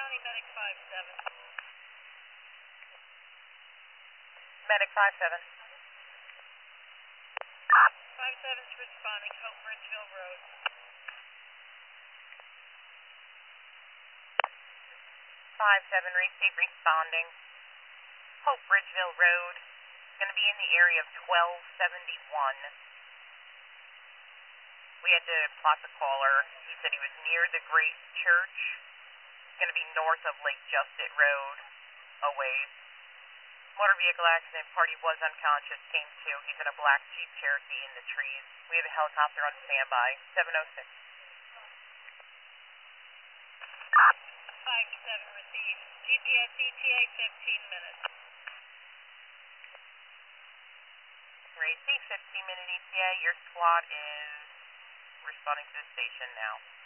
County Medic 5-7. Medic 5-7. 5-7's responding, Hope Bridgeville Road. 5-7, receive responding. Hope Bridgeville Road. Going to be in the area of 1271. We had to plot the caller. He said he was near the Great Church. Going to be north of Lake Justit Road, a ways. Motor vehicle accident, party was unconscious, came to. He's in a black Jeep Cherokee in the trees. We have a helicopter on standby, 706. 5-7 received. GPS ETA 15 minutes. Receive 15-minute ETA. Your squad is responding to the station now.